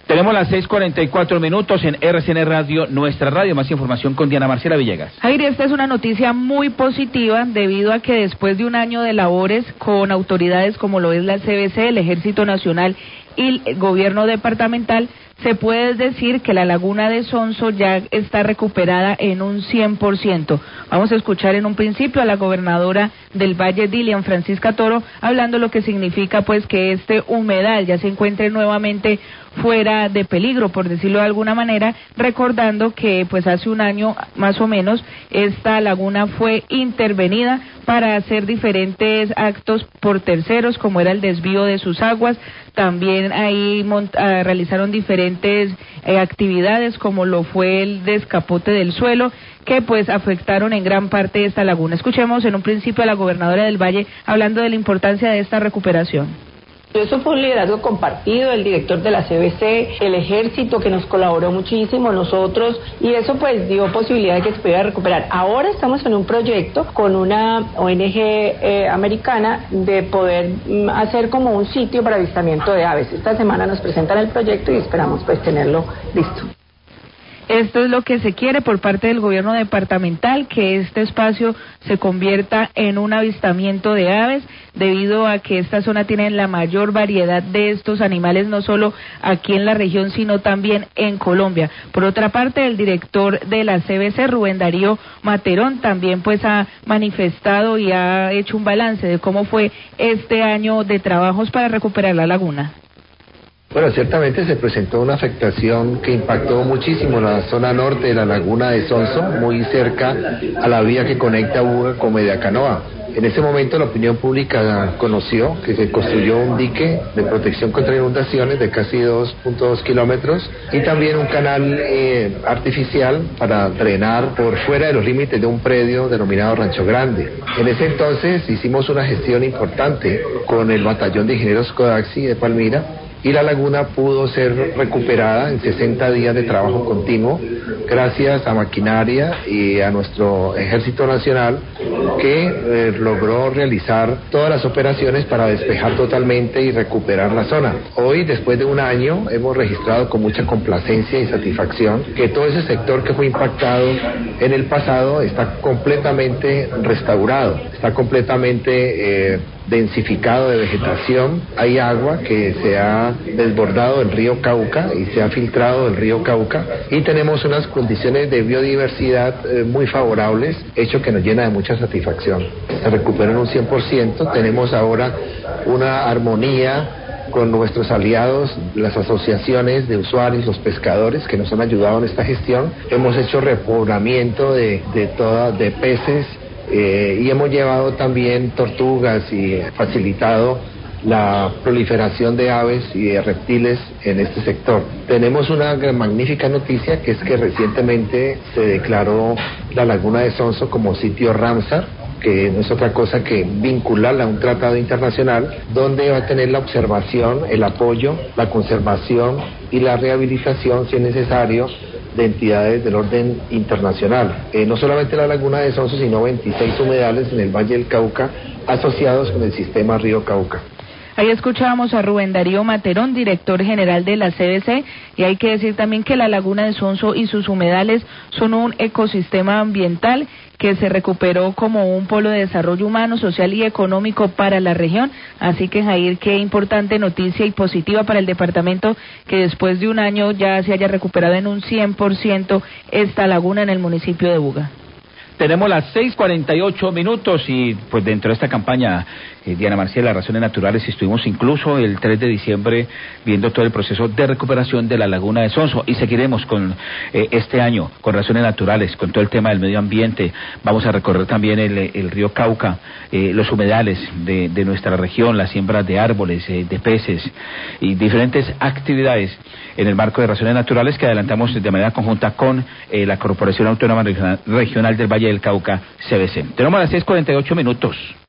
Tenemos las 6:44 en RCN Radio, nuestra radio. Más información con Diana Marcela Villegas. Jair, esta es una noticia muy positiva debido a que después de un año de labores con autoridades como lo es la CBC, el Ejército Nacional y el gobierno departamental, se puede decir que la laguna de Sonso ya está recuperada en un 100%. Vamos a escuchar en un principio a la gobernadora del Valle, Dilian Francisca Toro, hablando lo que significa pues que este humedal ya se encuentre nuevamente fuera de peligro, por decirlo de alguna manera, recordando que pues hace un año más o menos esta laguna fue intervenida para hacer diferentes actos por terceros, como era el desvío de sus aguas. También ahí realizaron diferentes actividades, como lo fue el descapote del suelo, que pues afectaron en gran parte esta laguna. Escuchemos en un principio a la gobernadora del Valle hablando de la importancia de esta recuperación. Eso fue un liderazgo compartido, el director de la CBC, el ejército que nos colaboró muchísimo, nosotros, y eso pues dio posibilidad de que se pudiera recuperar. Ahora estamos en un proyecto con una ONG americana de poder hacer como un sitio para avistamiento de aves. Esta semana nos presentan el proyecto y esperamos pues tenerlo listo. Esto es lo que se quiere por parte del gobierno departamental, que este espacio se convierta en un avistamiento de aves, debido a que esta zona tiene la mayor variedad de estos animales, no solo aquí en la región, sino también en Colombia. Por otra parte, el director de la CBC, Rubén Darío Materón, también pues ha manifestado y ha hecho un balance de cómo fue este año de trabajos para recuperar la laguna. Bueno, ciertamente se presentó una afectación que impactó muchísimo la zona norte de la laguna de Sonso, muy cerca a la vía que conecta Buga con Mediacanoa. En ese momento la opinión pública conoció que se construyó un dique de protección contra inundaciones de casi 2.2 kilómetros y también un canal artificial para drenar por fuera de los límites de un predio denominado Rancho Grande. En ese entonces hicimos una gestión importante con el batallón de ingenieros Codaxi de Palmira, y la laguna pudo ser recuperada en 60 días de trabajo continuo gracias a maquinaria y a nuestro Ejército Nacional, que logró realizar todas las operaciones para despejar totalmente y recuperar la zona. Hoy, después de un año, hemos registrado con mucha complacencia y satisfacción que todo ese sector que fue impactado en el pasado está completamente restaurado, está completamente densificado de vegetación. Hay agua que se ha desbordado del río Cauca y se ha filtrado del río Cauca, y tenemos unas condiciones de biodiversidad muy favorables, hecho que nos llena de mucha satisfacción. Se recuperó en un 100%, tenemos ahora una armonía con nuestros aliados, las asociaciones de usuarios, los pescadores que nos han ayudado en esta gestión. Hemos hecho repoblamiento de peces, y hemos llevado también tortugas y facilitado la proliferación de aves y de reptiles en este sector. Tenemos una magnífica noticia, que es que recientemente se declaró la laguna de Sonso como sitio Ramsar, que no es otra cosa que vincularla a un tratado internacional donde va a tener la observación, el apoyo, la conservación y la rehabilitación, si es necesario, de entidades del orden internacional. No solamente la laguna de Sonso, sino 26 humedales en el Valle del Cauca asociados con el sistema Río Cauca. Ahí escuchábamos a Rubén Darío Materón, director general de la CBC, y hay que decir también que la laguna de Sonso y sus humedales son un ecosistema ambiental que se recuperó como un polo de desarrollo humano, social y económico para la región. Así que, Jair, qué importante noticia y positiva para el departamento que después de un año ya se haya recuperado en un 100% esta laguna en el municipio de Buga. Tenemos las 6:48 y pues dentro de esta campaña, Diana Marcela, Razones Naturales, estuvimos incluso el 3 de diciembre viendo todo el proceso de recuperación de la laguna de Sonso, y seguiremos con este año con Razones Naturales, con todo el tema del medio ambiente. Vamos a recorrer también el río Cauca, los humedales de nuestra región, las siembras de árboles, de peces y diferentes actividades en el marco de Razones Naturales que adelantamos de manera conjunta con la Corporación Autónoma Regional del Valle del Cauca, CBC. Tenemos las 6:48.